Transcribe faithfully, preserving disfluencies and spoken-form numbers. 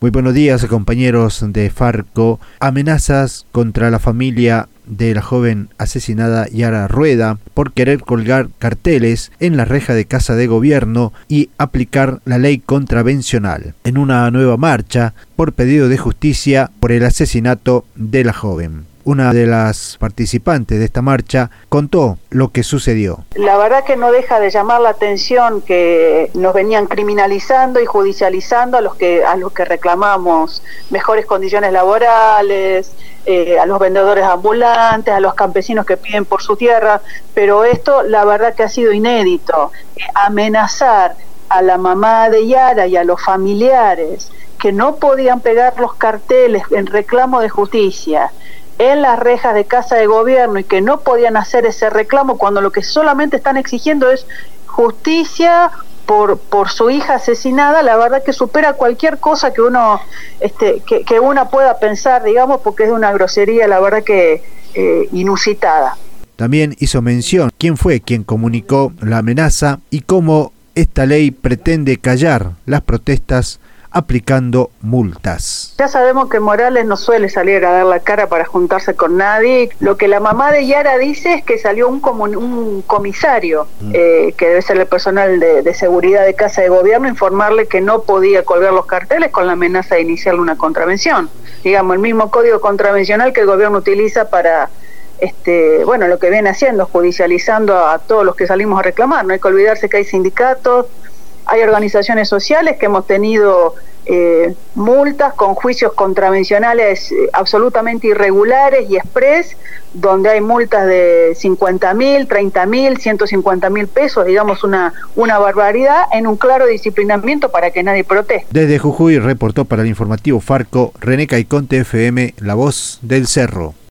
Muy buenos días, compañeros de Farco. Amenazas contra la familia de la joven asesinada Yara Rueda por querer colgar carteles en la reja de Casa de Gobierno y aplicar la ley contravencional en una nueva marcha por pedido de justicia por el asesinato de la joven. Una de las participantes de esta marcha contó lo que sucedió. La verdad que no deja de llamar la atención que nos venían criminalizando y judicializando a los que a los que reclamamos mejores condiciones laborales, eh, a los vendedores ambulantes, a los campesinos que piden por su tierra, pero esto la verdad que ha sido inédito. Eh, amenazar a la mamá de Yara y a los familiares que no podían pegar los carteles en reclamo de justicia en las rejas de Casa de Gobierno y que no podían hacer ese reclamo cuando lo que solamente están exigiendo es justicia por por su hija asesinada, la verdad que supera cualquier cosa que uno este que, que una pueda pensar, digamos, porque es una grosería, la verdad que eh, inusitada. También hizo mención quién fue quien comunicó la amenaza y cómo esta ley pretende callar las protestas aplicando multas. Ya sabemos que Morales no suele salir a dar la cara para juntarse con nadie. Lo que la mamá de Yara dice es que salió un, comun, un comisario, mm. eh, que debe ser el personal de, de seguridad de Casa de Gobierno, informarle que no podía colgar los carteles con la amenaza de iniciar una contravención. Digamos, el mismo código contravencional que el gobierno utiliza para, este, bueno, lo que viene haciendo, judicializando a, a todos los que salimos a reclamar. No hay que olvidarse que hay sindicatos, hay organizaciones sociales que hemos tenido eh, multas con juicios contravencionales eh, absolutamente irregulares y express, donde hay multas de cincuenta mil, treinta mil, ciento cincuenta mil pesos, digamos una, una barbaridad, en un claro disciplinamiento para que nadie proteste. Desde Jujuy reportó para el informativo Farco René Caiconte F M, La Voz del Cerro.